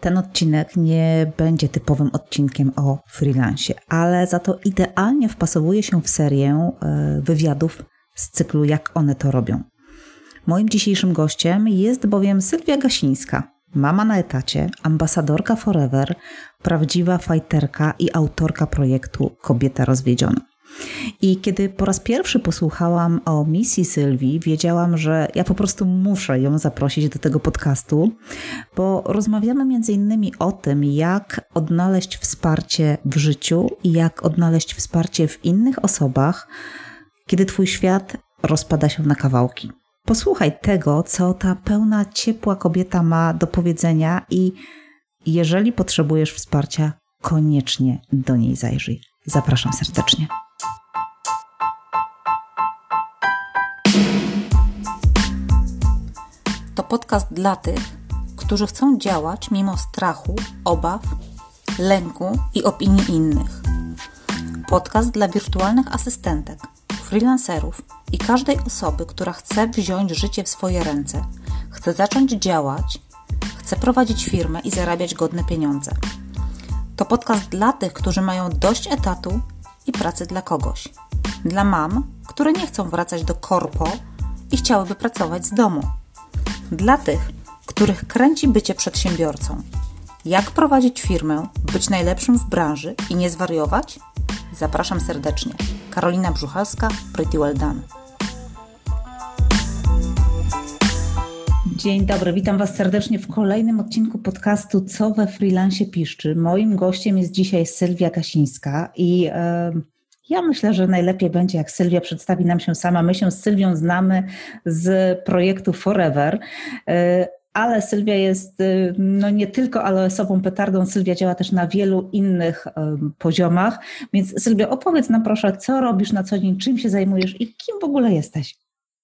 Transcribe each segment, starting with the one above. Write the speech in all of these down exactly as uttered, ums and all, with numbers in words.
Ten odcinek nie będzie typowym odcinkiem o freelancie, ale za to idealnie wpasowuje się w serię wywiadów z cyklu Jak one to robią. Moim dzisiejszym gościem jest bowiem Sylwia Gasińska, mama na etacie, ambasadorka Forever, prawdziwa fajterka i autorka projektu Kobieta rozwiedziona. I kiedy po raz pierwszy posłuchałam o misji Sylwii, wiedziałam, że ja po prostu muszę ją zaprosić do tego podcastu, bo rozmawiamy między innymi o tym, jak odnaleźć wsparcie w życiu i jak odnaleźć wsparcie w innych osobach, kiedy twój świat rozpada się na kawałki. Posłuchaj tego, co ta pełna ciepła kobieta ma do powiedzenia i jeżeli potrzebujesz wsparcia, koniecznie do niej zajrzyj. Zapraszam serdecznie. To podcast dla tych, którzy chcą działać mimo strachu, obaw, lęku i opinii innych. Podcast dla wirtualnych asystentek, freelancerów i każdej osoby, która chce wziąć życie w swoje ręce, chce zacząć działać, chce prowadzić firmę i zarabiać godne pieniądze. To podcast dla tych, którzy mają dość etatu i pracy dla kogoś. Dla mam, które nie chcą wracać do korpo i chciałyby pracować z domu. Dla tych, których kręci bycie przedsiębiorcą. Jak prowadzić firmę, być najlepszym w branży i nie zwariować? Zapraszam serdecznie. Karolina Brzuchalska, Pretty Well Done. Dzień dobry, witam Was serdecznie w kolejnym odcinku podcastu Co we freelancie piszczy. Moim gościem jest dzisiaj Sylwia Gasińska i yy, ja myślę, że najlepiej będzie, jak Sylwia przedstawi nam się sama. My się z Sylwią znamy z projektu Forever, yy, ale Sylwia jest yy, no nie tylko aloesową petardą, Sylwia działa też na wielu innych yy, poziomach, więc Sylwia, opowiedz nam proszę, co robisz na co dzień, czym się zajmujesz i kim w ogóle jesteś?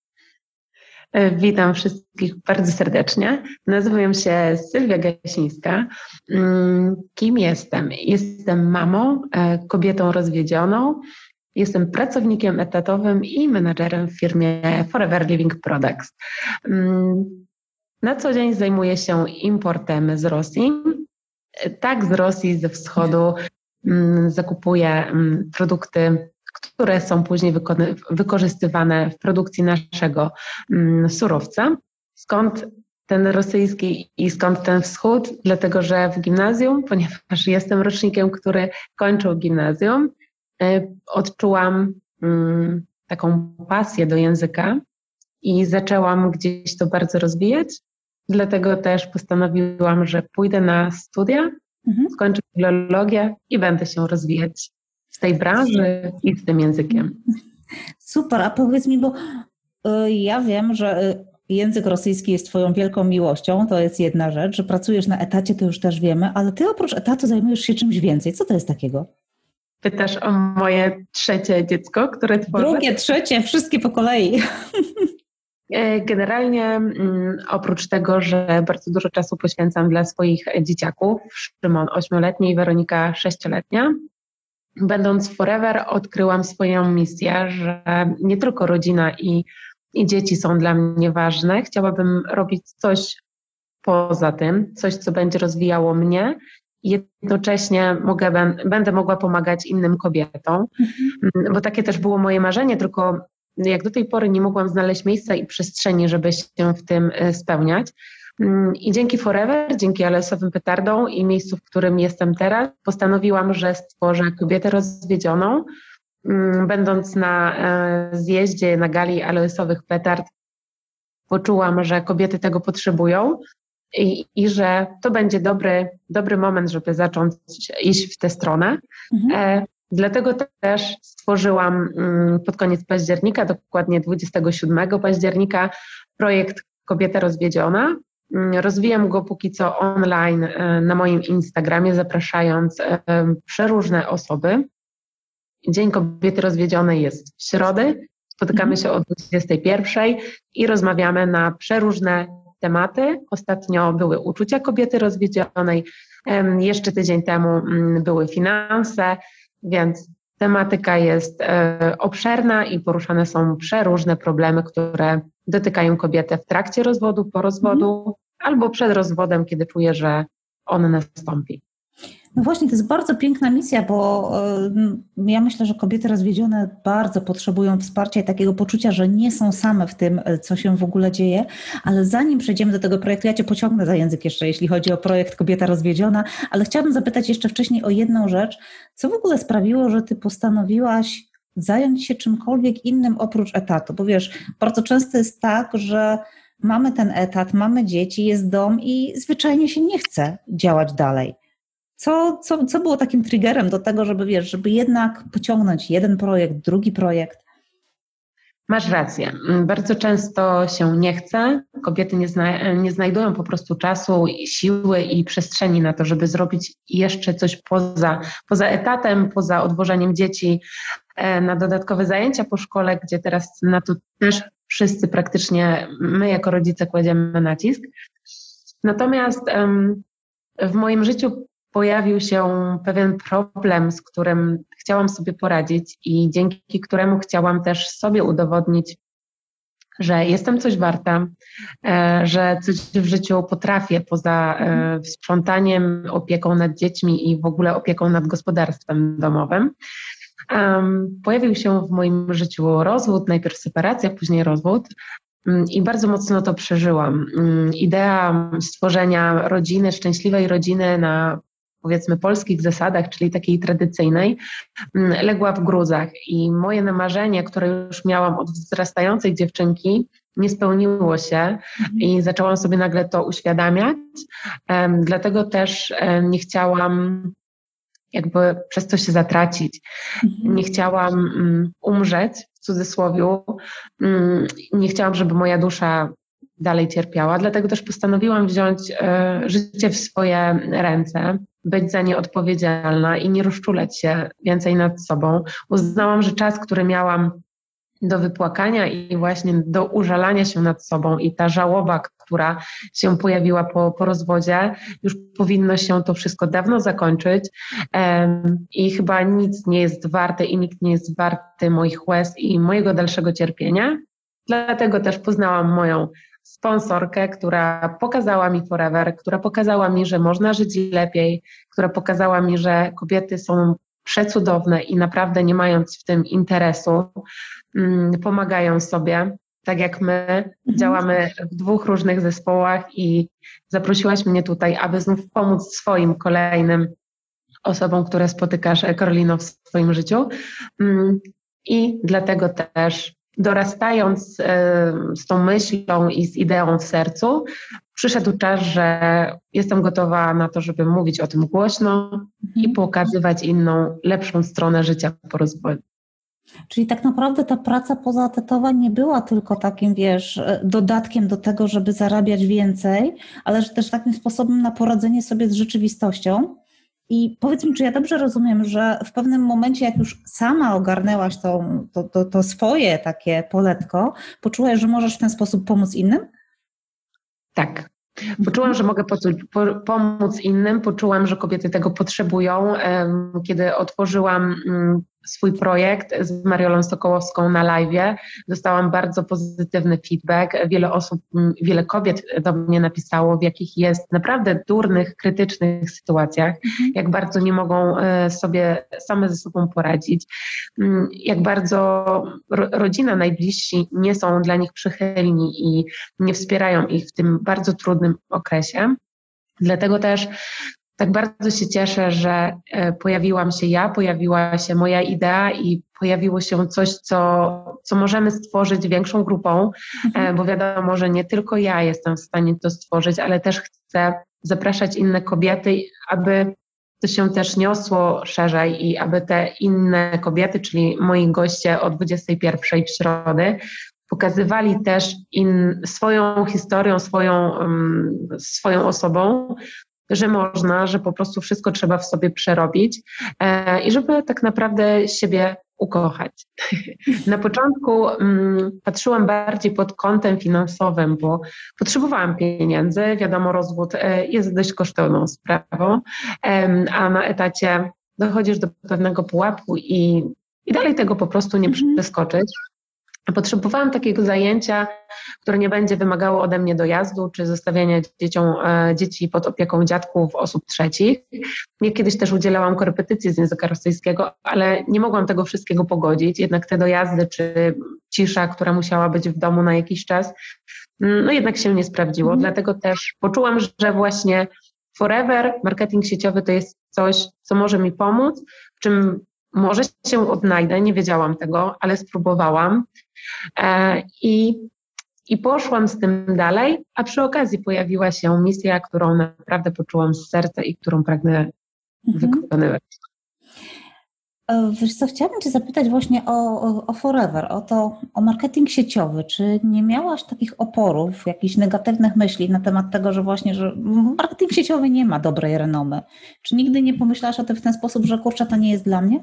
Witam wszystkich bardzo serdecznie. Nazywam się Sylwia Gasińska. Kim jestem? Jestem mamą, kobietą rozwiedzioną. Jestem pracownikiem etatowym i menadżerem w firmie Forever Living Products. Na co dzień zajmuję się importem z Rosji. Tak, z Rosji, ze wschodu zakupuję produkty, które są później wyko- wykorzystywane w produkcji naszego mm, surowca. Skąd ten rosyjski i skąd ten wschód? Dlatego, że w gimnazjum, ponieważ jestem rocznikiem, który kończył gimnazjum, y, odczułam y, taką pasję do języka i zaczęłam gdzieś to bardzo rozwijać. Dlatego też postanowiłam, że pójdę na studia, mhm. skończę filologię i będę się rozwijać w tej branży i z tym językiem. Super, a powiedz mi, bo y, ja wiem, że y, język rosyjski jest twoją wielką miłością, to jest jedna rzecz, że pracujesz na etacie, to już też wiemy, ale ty oprócz etatu zajmujesz się czymś więcej. Co to jest takiego? Pytasz o moje trzecie dziecko, które tworzę? Drugie, trzecie, wszystkie po kolei. Generalnie mm, oprócz tego, że bardzo dużo czasu poświęcam dla swoich dzieciaków, Szymon ośmioletni i Weronika sześcioletnia, będąc w Forever odkryłam swoją misję, że nie tylko rodzina i, i dzieci są dla mnie ważne. Chciałabym robić coś poza tym, coś, co będzie rozwijało mnie i jednocześnie mogę, będę mogła pomagać innym kobietom, mhm. bo takie też było moje marzenie, tylko jak do tej pory nie mogłam znaleźć miejsca i przestrzeni, żeby się w tym spełniać. I dzięki Forever, dzięki aloesowym petardom i miejscu, w którym jestem teraz, postanowiłam, że stworzę kobietę rozwiedzioną. Będąc na zjeździe, na gali aloesowych petard, poczułam, że kobiety tego potrzebują i, i że to będzie dobry, dobry moment, żeby zacząć iść w tę stronę. Mhm. E, dlatego też stworzyłam pod koniec października, dokładnie dwudziestego siódmego października, projekt Kobieta rozwiedziona. Rozwijam go póki co online na moim Instagramie, zapraszając przeróżne osoby. Dzień Kobiety Rozwiedzionej jest w środę. Spotykamy się o dwudziestej pierwszej i rozmawiamy na przeróżne tematy. Ostatnio były uczucia kobiety rozwiedzionej, jeszcze tydzień temu były finanse, więc tematyka jest obszerna i poruszane są przeróżne problemy, które dotykają kobietę w trakcie rozwodu, po rozwodu, albo przed rozwodem, kiedy czuje, że on nastąpi. No właśnie, to jest bardzo piękna misja, bo y, ja myślę, że kobiety rozwiedzione bardzo potrzebują wsparcia i takiego poczucia, że nie są same w tym, co się w ogóle dzieje, ale zanim przejdziemy do tego projektu, ja Cię pociągnę za język jeszcze, jeśli chodzi o projekt Kobieta Rozwiedziona, ale chciałabym zapytać jeszcze wcześniej o jedną rzecz. Co w ogóle sprawiło, że Ty postanowiłaś zająć się czymkolwiek innym oprócz etatu? Bo wiesz, bardzo często jest tak, że mamy ten etat, mamy dzieci, jest dom i zwyczajnie się nie chce działać dalej. Co, co, co było takim triggerem do tego, żeby wiesz, żeby jednak pociągnąć jeden projekt, drugi projekt? Masz rację. Bardzo często się nie chce. Kobiety nie, zna, nie znajdują po prostu czasu, siły i przestrzeni na to, żeby zrobić jeszcze coś poza, poza etatem, poza odwożeniem dzieci na dodatkowe zajęcia po szkole, gdzie teraz na to też wszyscy praktycznie my jako rodzice kładziemy nacisk. Natomiast w moim życiu pojawił się pewien problem, z którym chciałam sobie poradzić i dzięki któremu chciałam też sobie udowodnić, że jestem coś warta, że coś w życiu potrafię poza sprzątaniem, opieką nad dziećmi i w ogóle opieką nad gospodarstwem domowym. Pojawił się w moim życiu rozwód, najpierw separacja, później rozwód. I bardzo mocno to przeżyłam. Idea stworzenia rodziny, szczęśliwej rodziny na powiedzmy polskich zasadach, czyli takiej tradycyjnej, legła w gruzach i moje marzenie, które już miałam od wzrastającej dziewczynki, nie spełniło się i zaczęłam sobie nagle to uświadamiać. Dlatego też nie chciałam jakby przez to się zatracić. Nie chciałam umrzeć, w cudzysłowie, nie chciałam, żeby moja dusza dalej cierpiała, dlatego też postanowiłam wziąć życie w swoje ręce, być za nie odpowiedzialna i nie rozczulać się więcej nad sobą. Uznałam, że czas, który miałam do wypłakania i właśnie do użalania się nad sobą i ta żałoba, która się pojawiła po, po rozwodzie, już powinno się to wszystko dawno zakończyć um, i chyba nic nie jest warte i nikt nie jest warty moich łez i mojego dalszego cierpienia. Dlatego też poznałam moją sponsorkę, która pokazała mi Forever, która pokazała mi, że można żyć lepiej, która pokazała mi, że kobiety są przecudowne i naprawdę nie mając w tym interesu, um, pomagają sobie, tak jak my mhm. działamy w dwóch różnych zespołach i zaprosiłaś mnie tutaj, aby znów pomóc swoim kolejnym osobom, które spotykasz, Karolino, w swoim życiu. Um, I dlatego też dorastając z tą myślą i z ideą w sercu, przyszedł czas, że jestem gotowa na to, żeby mówić o tym głośno mhm. i pokazywać inną, lepszą stronę życia po rozwoju. Czyli tak naprawdę ta praca pozaetatowa nie była tylko takim, wiesz, dodatkiem do tego, żeby zarabiać więcej, ale też takim sposobem na poradzenie sobie z rzeczywistością. I powiedz mi, czy ja dobrze rozumiem, że w pewnym momencie, jak już sama ogarnęłaś to, to, to, to swoje takie poletko, poczułaś, że możesz w ten sposób pomóc innym? Tak. Poczułam, że mogę pomóc innym, poczułam, że kobiety tego potrzebują. Kiedy otworzyłam swój projekt z Mariolą Sokołowską na live'ie, dostałam bardzo pozytywny feedback. Wiele osób, wiele kobiet do mnie napisało, w jakich jest naprawdę durnych, krytycznych sytuacjach, jak bardzo nie mogą sobie same ze sobą poradzić, jak bardzo rodzina, najbliżsi nie są dla nich przychylni i nie wspierają ich w tym bardzo trudnym okresie. Dlatego też tak bardzo się cieszę, że pojawiłam się ja, pojawiła się moja idea i pojawiło się coś, co, co możemy stworzyć większą grupą, mhm. bo wiadomo, że nie tylko ja jestem w stanie to stworzyć, ale też chcę zapraszać inne kobiety, aby to się też niosło szerzej i aby te inne kobiety, czyli moi goście o dwudziestej pierwszej w środę, pokazywali też in, swoją historią, swoją, um, swoją osobą, że można, że po prostu wszystko trzeba w sobie przerobić e, i żeby tak naprawdę siebie ukochać. Na początku mm, patrzyłam bardziej pod kątem finansowym, bo potrzebowałam pieniędzy. Wiadomo, rozwód e, jest dość kosztowną sprawą, e, a na etacie dochodzisz do pewnego pułapu i, i dalej tego po prostu nie przeskoczyć. Potrzebowałam takiego zajęcia, które nie będzie wymagało ode mnie dojazdu czy zostawiania dzieciom, e, dzieci pod opieką dziadków, osób trzecich. Ja kiedyś też udzielałam korepetycji z języka rosyjskiego, ale nie mogłam tego wszystkiego pogodzić. Jednak te dojazdy czy cisza, która musiała być w domu na jakiś czas, no jednak się nie sprawdziło. Mm. Dlatego też poczułam, że właśnie Forever, marketing sieciowy to jest coś, co może mi pomóc, w czym może się odnajdę, nie wiedziałam tego, ale spróbowałam e, i, i poszłam z tym dalej, a przy okazji pojawiła się misja, którą naprawdę poczułam z serca i którą pragnę mhm. wykonywać. Wiesz co, chciałabym Cię zapytać właśnie o, o, o Forever, o to, o marketing sieciowy. Czy nie miałaś takich oporów, jakichś negatywnych myśli na temat tego, że właśnie, że marketing sieciowy nie ma dobrej renomy? Czy nigdy nie pomyślałaś o tym w ten sposób, że kurczę, to nie jest dla mnie?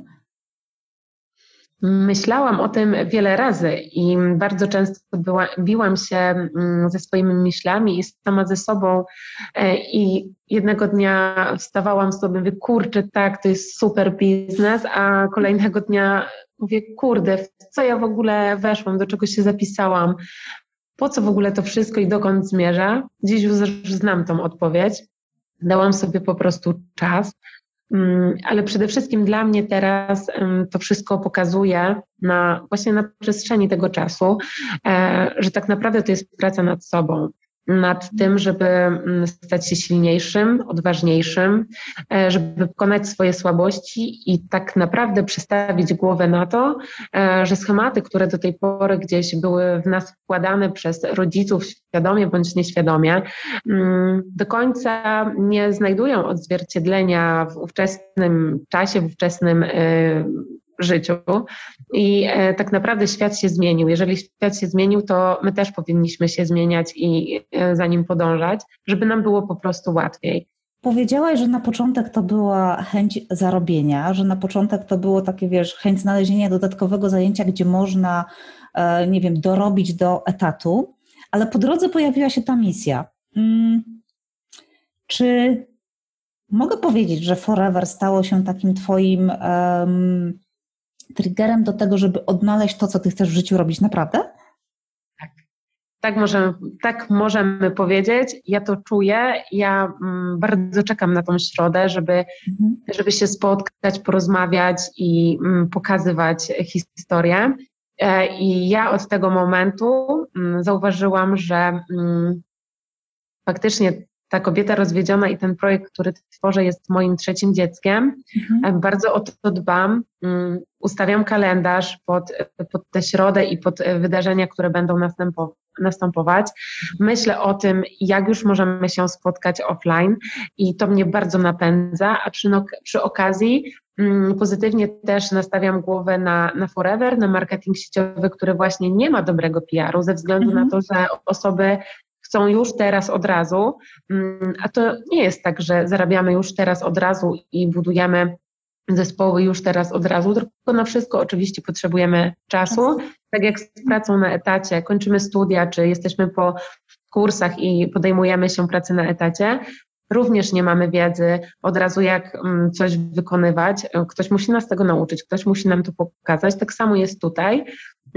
Myślałam o tym wiele razy i bardzo często była, biłam się ze swoimi myślami i sama ze sobą i jednego dnia wstawałam sobie, mówię, kurczę, tak, to jest super biznes, a kolejnego dnia mówię, kurde, w co ja w ogóle weszłam, do czego się zapisałam, po co w ogóle to wszystko i dokąd zmierza? Dziś już znam tą odpowiedź, dałam sobie po prostu czas. Ale przede wszystkim dla mnie teraz to wszystko pokazuje na, właśnie na przestrzeni tego czasu, że tak naprawdę to jest praca nad sobą, nad tym, żeby stać się silniejszym, odważniejszym, żeby pokonać swoje słabości i tak naprawdę przestawić głowę na to, że schematy, które do tej pory gdzieś były w nas wkładane przez rodziców świadomie bądź nieświadomie, do końca nie znajdują odzwierciedlenia w ówczesnym czasie, w ówczesnym życiu i e, tak naprawdę świat się zmienił. Jeżeli świat się zmienił, to my też powinniśmy się zmieniać i e, za nim podążać, żeby nam było po prostu łatwiej. Powiedziałaś, że na początek to była chęć zarobienia, że na początek to było takie, wiesz, chęć znalezienia dodatkowego zajęcia, gdzie można, e, nie wiem, dorobić do etatu, ale po drodze pojawiła się ta misja. Hmm. Czy mogę powiedzieć, że Forever stało się takim twoim um, triggerem do tego, żeby odnaleźć to, co ty chcesz w życiu robić naprawdę? Tak, tak możemy, tak możemy powiedzieć. Ja to czuję. Ja mm, bardzo czekam na tą środę, żeby, mhm. żeby się spotkać, porozmawiać i mm, pokazywać historię. E, I ja od tego momentu mm, zauważyłam, że mm, faktycznie ta kobieta rozwiedziona i ten projekt, który tworzę, jest moim trzecim dzieckiem. Mhm. Bardzo o to dbam. Ustawiam kalendarz pod, pod tę środę i pod wydarzenia, które będą następować. Myślę o tym, jak już możemy się spotkać offline i to mnie bardzo napędza, a przy, przy okazji pozytywnie też nastawiam głowę na, na Forever, na marketing sieciowy, który właśnie nie ma dobrego P R u ze względu mhm. na to, że osoby chcą już teraz od razu, a to nie jest tak, że zarabiamy już teraz od razu i budujemy zespoły już teraz od razu, tylko na wszystko oczywiście potrzebujemy czasu. Tak jak z pracą na etacie, kończymy studia, czy jesteśmy po kursach i podejmujemy się pracy na etacie, również nie mamy wiedzy od razu, jak coś wykonywać. Ktoś musi nas tego nauczyć, ktoś musi nam to pokazać. Tak samo jest tutaj.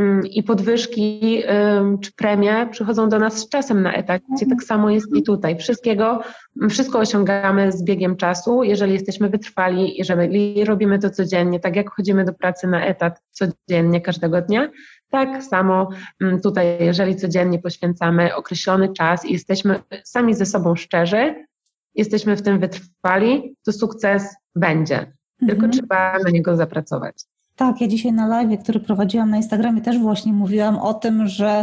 I podwyżki czy premie przychodzą do nas z czasem na etacie. Tak samo jest i tutaj. Wszystkiego, wszystko osiągamy z biegiem czasu, jeżeli jesteśmy wytrwali, jeżeli robimy to codziennie, tak jak chodzimy do pracy na etat codziennie, każdego dnia, tak samo tutaj, jeżeli codziennie poświęcamy określony czas i jesteśmy sami ze sobą szczerzy, jesteśmy w tym wytrwali, to sukces będzie. Tylko mhm. trzeba na niego zapracować. Tak, ja dzisiaj na live, który prowadziłam na Instagramie, też właśnie mówiłam o tym, że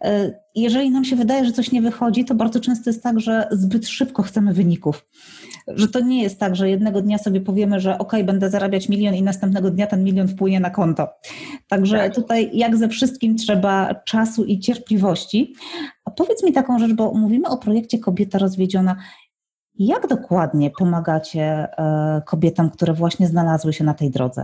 jeżeli nam się wydaje, że coś nie wychodzi, to bardzo często jest tak, że zbyt szybko chcemy wyników. Że to nie jest tak, że jednego dnia sobie powiemy, że ok, będę zarabiać milion i następnego dnia ten milion wpłynie na konto. Także tak. Tutaj jak ze wszystkim trzeba czasu i cierpliwości. A powiedz mi taką rzecz, bo mówimy o projekcie Kobieta Rozwiedziona. Jak dokładnie pomagacie kobietom, które właśnie znalazły się na tej drodze?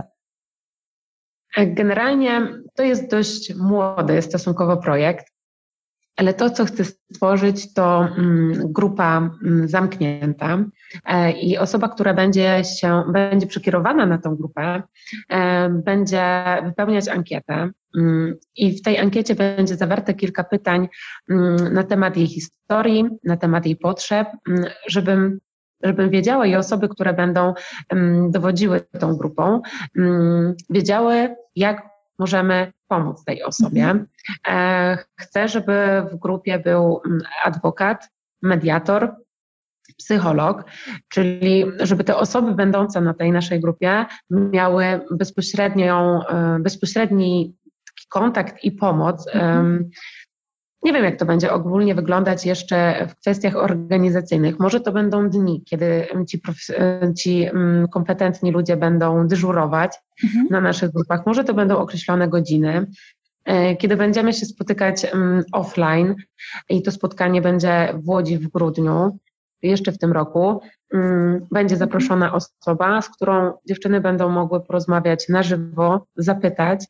Generalnie to jest dość młody stosunkowo projekt, ale to, co chcę stworzyć, to grupa zamknięta i osoba, która będzie się, będzie przekierowana na tą grupę, będzie wypełniać ankietę. I w tej ankiecie będzie zawarte kilka pytań na temat jej historii, na temat jej potrzeb, żebym, żebym wiedziała i osoby, które będą dowodziły tą grupą, wiedziały, jak możemy pomóc tej osobie. Chcę, żeby w grupie był adwokat, mediator, psycholog, czyli żeby te osoby będące na tej naszej grupie miały bezpośrednią, bezpośredni taki kontakt i pomoc. Mhm. Nie wiem, jak to będzie ogólnie wyglądać jeszcze w kwestiach organizacyjnych. Może to będą dni, kiedy ci, ci kompetentni ludzie będą dyżurować mhm. na naszych grupach. Może to będą określone godziny, kiedy będziemy się spotykać offline i to spotkanie będzie w Łodzi w grudniu, jeszcze w tym roku. Będzie zaproszona osoba, z którą dziewczyny będą mogły porozmawiać na żywo, zapytać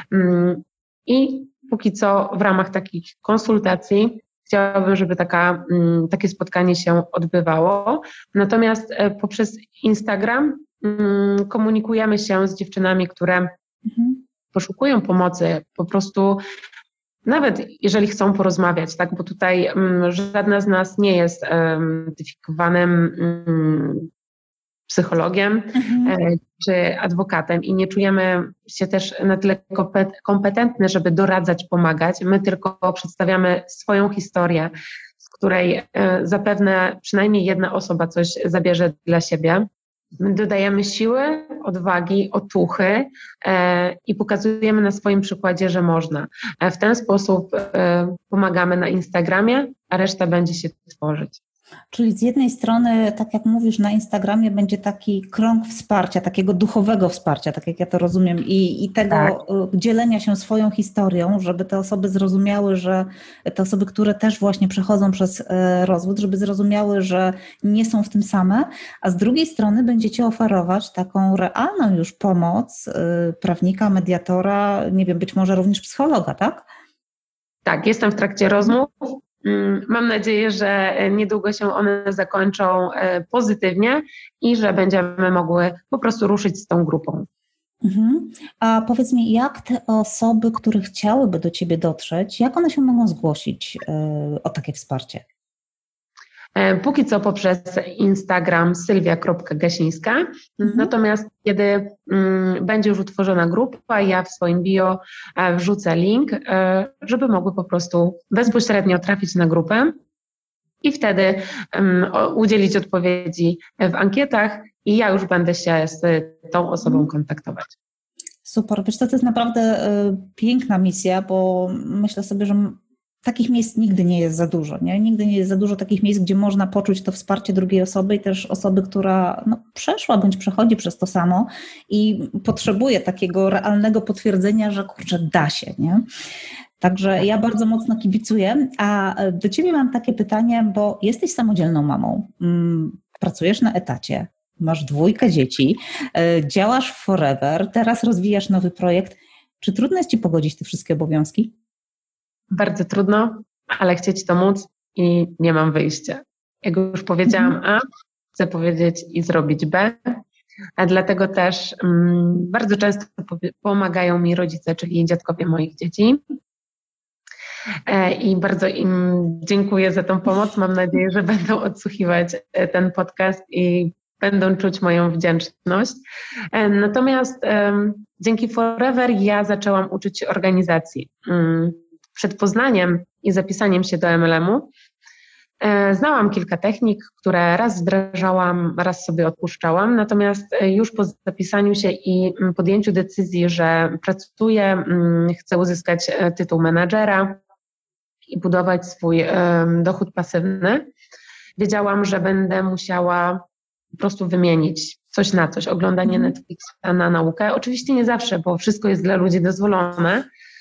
i póki co w ramach takich konsultacji chciałabym, żeby taka, takie spotkanie się odbywało. Natomiast poprzez Instagram komunikujemy się z dziewczynami, które mhm. poszukują pomocy, po prostu nawet jeżeli chcą porozmawiać, tak, bo tutaj um, żadna z nas nie jest um, certyfikowanym um, psychologiem mhm. e, czy adwokatem i nie czujemy się też na tyle kompetentne, żeby doradzać, pomagać. My tylko przedstawiamy swoją historię, z której e, zapewne przynajmniej jedna osoba coś zabierze dla siebie. My dodajemy siły, odwagi, otuchy e, i pokazujemy na swoim przykładzie, że można. E, w ten sposób e, pomagamy na Instagramie, a reszta będzie się tworzyć. Czyli z jednej strony, tak jak mówisz, na Instagramie będzie taki krąg wsparcia, takiego duchowego wsparcia, tak jak ja to rozumiem, i, i tego tak. dzielenia się swoją historią, żeby te osoby zrozumiały, że te osoby, które też właśnie przechodzą przez rozwód, żeby zrozumiały, że nie są w tym same, a z drugiej strony będziecie oferować taką realną już pomoc prawnika, mediatora, nie wiem, być może również psychologa, tak? Tak, jestem w trakcie rozmów. Mam nadzieję, że niedługo się one zakończą pozytywnie i że będziemy mogły po prostu ruszyć z tą grupą. Mhm. A powiedz mi, jak te osoby, które chciałyby do Ciebie dotrzeć, jak one się mogą zgłosić o takie wsparcie? Póki co poprzez Instagram sylwia kropka gasińska, mhm. natomiast kiedy mm, będzie już utworzona grupa, ja w swoim bio wrzucę link, żeby mogły po prostu bezpośrednio trafić na grupę i wtedy um, udzielić odpowiedzi w ankietach i ja już będę się z tą osobą mhm. kontaktować. Super, wiesz co, to jest naprawdę y, piękna misja, bo myślę sobie, że takich miejsc nigdy nie jest za dużo, nie? Nigdy nie jest za dużo takich miejsc, gdzie można poczuć to wsparcie drugiej osoby i też osoby, która no, przeszła bądź przechodzi przez to samo i potrzebuje takiego realnego potwierdzenia, że kurczę, da się, nie? Także ja bardzo mocno kibicuję, a do Ciebie mam takie pytanie, bo jesteś samodzielną mamą, pracujesz na etacie, masz dwójkę dzieci, działasz w Forever, teraz rozwijasz nowy projekt. Czy trudno jest Ci pogodzić te wszystkie obowiązki? Bardzo trudno, ale chcieć to móc i nie mam wyjścia. Jak już powiedziałam A, chcę powiedzieć i zrobić B, a dlatego też um, bardzo często pomagają mi rodzice, czyli dziadkowie moich dzieci. E, I bardzo im dziękuję za tą pomoc. Mam nadzieję, że będą odsłuchiwać ten podcast i będą czuć moją wdzięczność. E, natomiast um, dzięki Forever ja zaczęłam uczyć się organizacji. Um, Przed poznaniem i zapisaniem się do M L M-u e, znałam kilka technik, które raz wdrażałam, raz sobie odpuszczałam, natomiast już po zapisaniu się i podjęciu decyzji, że pracuję, m, chcę uzyskać tytuł menadżera i budować swój e, dochód pasywny, wiedziałam, że będę musiała po prostu wymienić coś na coś, oglądanie Netflixa na naukę. Oczywiście nie zawsze, bo wszystko jest dla ludzi dozwolone,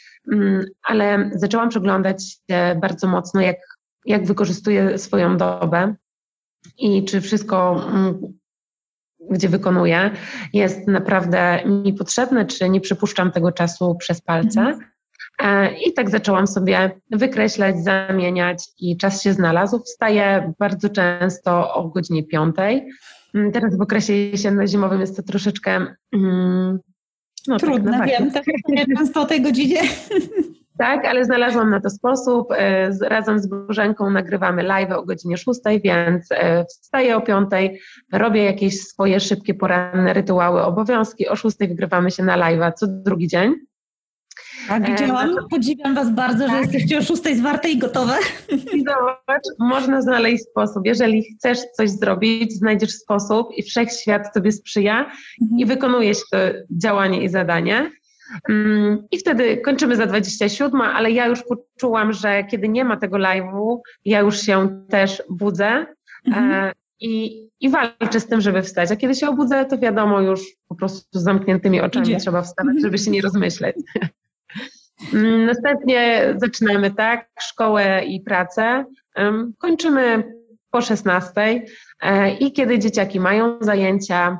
ale zaczęłam przyglądać się bardzo mocno, jak, jak wykorzystuję swoją dobę i czy wszystko, gdzie wykonuję, jest naprawdę mi potrzebne, czy nie przypuszczam tego czasu przez palce. I tak zaczęłam sobie wykreślać, zamieniać i czas się znalazł. Wstaję bardzo często o godzinie piątej. Teraz w okresie jesienno-zimowym jest to troszeczkę... Hmm, No Trudne, tak, wiem, tak nie często o tej godzinie. Tak, ale znalazłam na to sposób. Z, razem z Bożenką nagrywamy live o godzinie szóstej, więc wstaję o piątej, robię jakieś swoje szybkie poranne rytuały, obowiązki. O szóstej wygrywamy się na live'a co drugi dzień. Tak, widziałam. Podziwiam Was bardzo, że jesteście o szóstej zwarte i gotowe. I zobacz, można znaleźć sposób. Jeżeli chcesz coś zrobić, znajdziesz sposób i wszechświat Tobie sprzyja mhm. i wykonujesz to działanie i zadanie. I wtedy kończymy za dwadzieścia siedem, ale ja już poczułam, że kiedy nie ma tego live'u, ja już się też budzę mhm. i, i walczę z tym, żeby wstać. A kiedy się obudzę, to wiadomo, już po prostu z zamkniętymi oczami Idzie. trzeba wstawać, mhm. żeby się nie rozmyśleć. Następnie zaczynamy tak, szkołę i pracę. Kończymy po szesnastej i kiedy dzieciaki mają zajęcia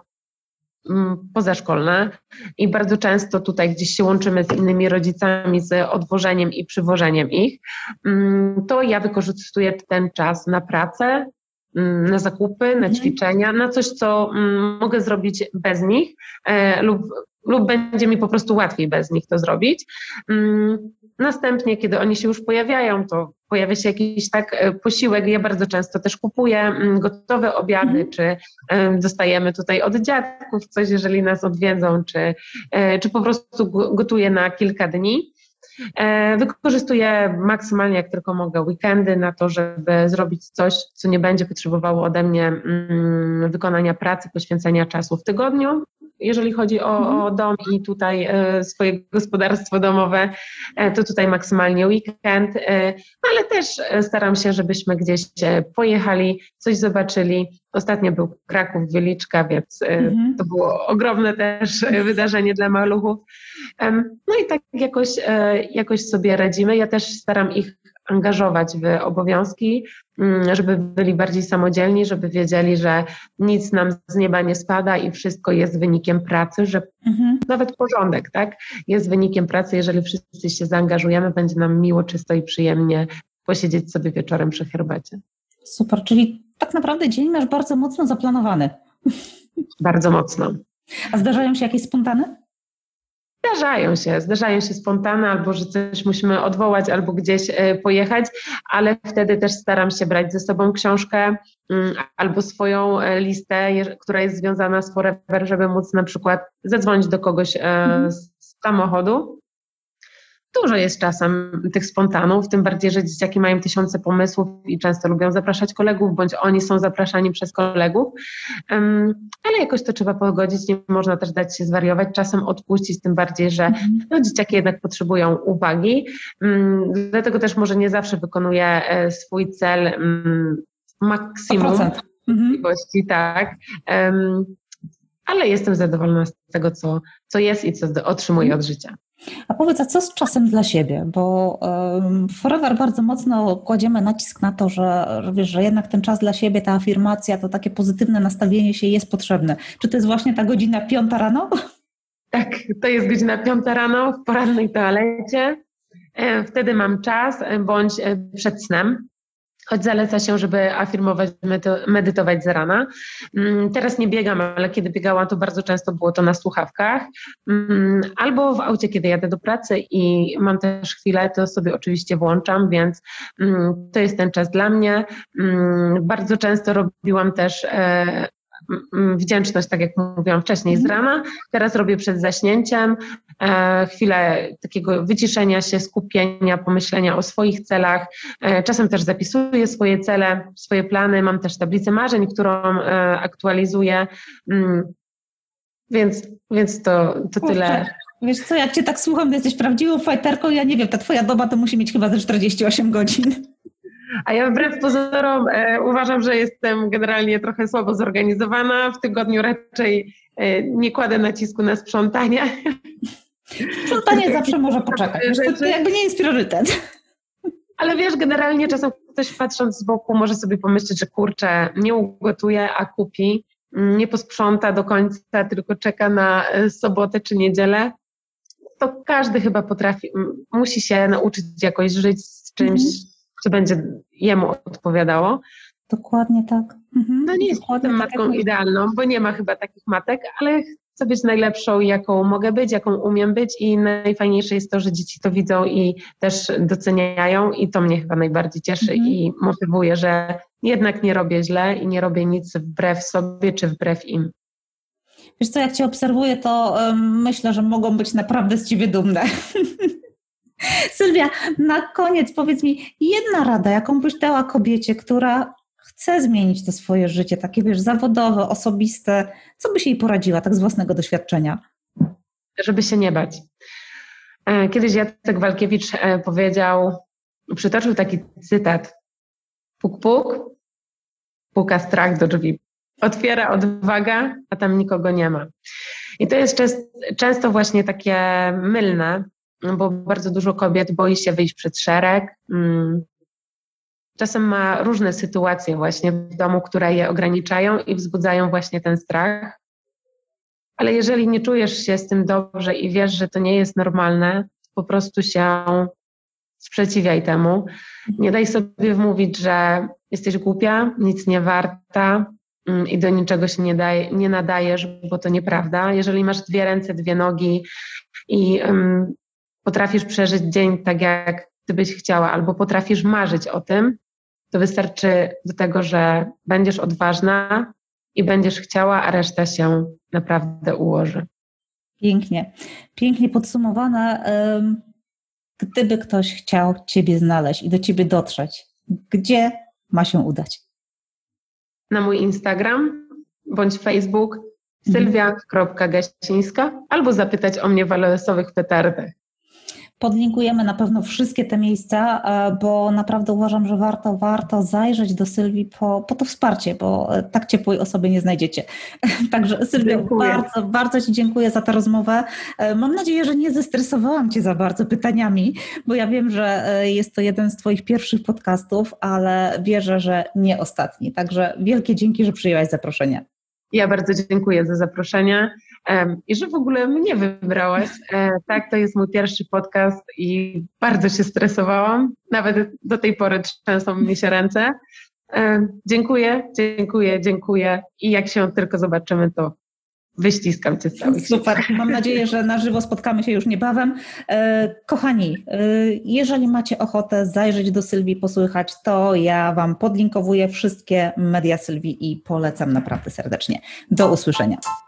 pozaszkolne i bardzo często tutaj gdzieś się łączymy z innymi rodzicami, z odwożeniem i przywożeniem ich, to ja wykorzystuję ten czas na pracę, na zakupy, na ćwiczenia, na coś, co mogę zrobić bez nich lub, lub będzie mi po prostu łatwiej bez nich to zrobić. Następnie, kiedy oni się już pojawiają, to pojawia się jakiś tak posiłek. Ja bardzo często też kupuję gotowe obiady, mm. czy dostajemy tutaj od dziadków coś, jeżeli nas odwiedzą, czy, czy po prostu gotuję na kilka dni. Wykorzystuję maksymalnie jak tylko mogę weekendy na to, żeby zrobić coś, co nie będzie potrzebowało ode mnie mm, wykonania pracy, poświęcenia czasu w tygodniu. Jeżeli chodzi o, mhm. o dom i tutaj e, swoje gospodarstwo domowe, e, to tutaj maksymalnie weekend, e, ale też staram się, żebyśmy gdzieś pojechali, coś zobaczyli. Ostatnio był Kraków, Wieliczka, więc e, mhm. to było ogromne też wydarzenie dla maluchów. E, no i tak jakoś, e, jakoś sobie radzimy. Ja też staram ich angażować w obowiązki, żeby byli bardziej samodzielni, żeby wiedzieli, że nic nam z nieba nie spada i wszystko jest wynikiem pracy, że mhm. nawet porządek, tak, jest wynikiem pracy. Jeżeli wszyscy się zaangażujemy, będzie nam miło, czysto i przyjemnie posiedzieć sobie wieczorem przy herbacie. Super, czyli tak naprawdę dzień masz bardzo mocno zaplanowany. Bardzo mocno. A zdarzają się jakieś spontane? Zdarzają się, zdarzają się spontane, albo że coś musimy odwołać, albo gdzieś pojechać, ale wtedy też staram się brać ze sobą książkę albo swoją listę, która jest związana z Forever, żeby móc na przykład zadzwonić do kogoś mhm. z samochodu. Dużo jest czasem tych spontanów, tym bardziej, że dzieciaki mają tysiące pomysłów i często lubią zapraszać kolegów, bądź oni są zapraszani przez kolegów, um, ale jakoś to trzeba pogodzić, nie można też dać się zwariować, czasem odpuścić, tym bardziej, że no, dzieciaki jednak potrzebują uwagi, um, dlatego też może nie zawsze wykonuję e, swój cel um, maksimum możliwości, mhm. tak, um, ale jestem zadowolona z tego, co, co jest i co otrzymuję od życia. A powiedz, a co z czasem dla siebie? Bo um, w Forever bardzo mocno kładziemy nacisk na to, że, że wiesz, że jednak ten czas dla siebie, ta afirmacja, to takie pozytywne nastawienie się jest potrzebne. Czy to jest właśnie ta godzina piąta rano? Tak, to jest godzina piąta rano w porannej toalecie. Wtedy mam czas, bądź przed snem. Choć zaleca się, żeby afirmować, medytować z rana. Teraz nie biegam, ale kiedy biegałam, to bardzo często było to na słuchawkach. Albo w aucie, kiedy jadę do pracy i mam też chwilę, to sobie oczywiście włączam, więc to jest ten czas dla mnie. Bardzo często robiłam też wdzięczność, tak jak mówiłam wcześniej, z rana. Teraz robię przed zaśnięciem e, chwilę takiego wyciszenia się, skupienia, pomyślenia o swoich celach. E, czasem też zapisuję swoje cele, swoje plany. Mam też tablicę marzeń, którą e, aktualizuję. Mm, więc, więc to, to tyle. Wiesz co, jak Cię tak słucham, to jesteś prawdziwą fajterką. Ja nie wiem, ta Twoja doba to musi mieć chyba ze czterdzieści osiem godzin. A ja wbrew pozorom e, uważam, że jestem generalnie trochę słabo zorganizowana. W tygodniu raczej e, nie kładę nacisku na sprzątanie. Sprzątanie zawsze może poczekać. To, to jakby nie jest priorytet. Ale wiesz, generalnie czasem ktoś patrząc z boku może sobie pomyśleć, że kurczę, nie ugotuje, a kupi. Nie posprząta do końca, tylko czeka na sobotę czy niedzielę. To każdy chyba potrafi, musi się nauczyć jakoś żyć z czymś, mm. co będzie jemu odpowiadało. Dokładnie tak. Mhm. No nie jestem matką tak idealną, bo nie ma chyba takich matek, ale chcę być najlepszą, jaką mogę być, jaką umiem być i najfajniejsze jest to, że dzieci to widzą i też doceniają i to mnie chyba najbardziej cieszy mm. i motywuje, że jednak nie robię źle i nie robię nic wbrew sobie czy wbrew im. Wiesz co, jak Cię obserwuję, to um, myślę, że mogą być naprawdę z Ciebie dumne. Sylwia, na koniec powiedz mi jedna rada, jaką byś dała kobiecie, która chce zmienić to swoje życie, takie wiesz, zawodowe, osobiste. Co byś jej poradziła tak z własnego doświadczenia? Żeby się nie bać. Kiedyś Jacek Walkiewicz powiedział, przytoczył taki cytat. Puk, puk, puka strach do drzwi. Otwiera odwaga, a tam nikogo nie ma. I to jest często właśnie takie mylne, bo bardzo dużo kobiet boi się wyjść przed szereg. Czasem ma różne sytuacje właśnie w domu, które je ograniczają i wzbudzają właśnie ten strach. Ale jeżeli nie czujesz się z tym dobrze i wiesz, że to nie jest normalne, po prostu się sprzeciwiaj temu. Nie daj sobie wmówić, że jesteś głupia, nic nie warta i do niczego się nie, daje, nie nadajesz, bo to nieprawda. Jeżeli masz dwie ręce, dwie nogi i um, potrafisz przeżyć dzień tak, jak ty byś chciała, albo potrafisz marzyć o tym, to wystarczy do tego, że będziesz odważna i będziesz chciała, a reszta się naprawdę ułoży. Pięknie. Pięknie podsumowane. Gdyby ktoś chciał Ciebie znaleźć i do Ciebie dotrzeć, gdzie ma się udać? Na mój Instagram bądź Facebook sylwia kropka gasińska albo zapytać o mnie w L S owych petardach. Podlinkujemy na pewno wszystkie te miejsca, bo naprawdę uważam, że warto, warto zajrzeć do Sylwii po, po to wsparcie, bo tak ciepłej osoby nie znajdziecie. Także Sylwia, bardzo, bardzo Ci dziękuję za tę rozmowę. Mam nadzieję, że nie zestresowałam Cię za bardzo pytaniami, bo ja wiem, że jest to jeden z Twoich pierwszych podcastów, ale wierzę, że nie ostatni. Także wielkie dzięki, że przyjęłaś zaproszenie. Ja bardzo dziękuję za zaproszenie i że w ogóle mnie wybrałaś. Tak, to jest mój pierwszy podcast i bardzo się stresowałam. Nawet do tej pory trzęsą mi się ręce. Dziękuję, dziękuję, dziękuję i jak się tylko zobaczymy, to wyściskam Cię z całych sił. Super, mam nadzieję, że na żywo spotkamy się już niebawem. Kochani, jeżeli macie ochotę zajrzeć do Sylwii, posłuchać, to ja Wam podlinkowuję wszystkie media Sylwii i polecam naprawdę serdecznie. Do usłyszenia.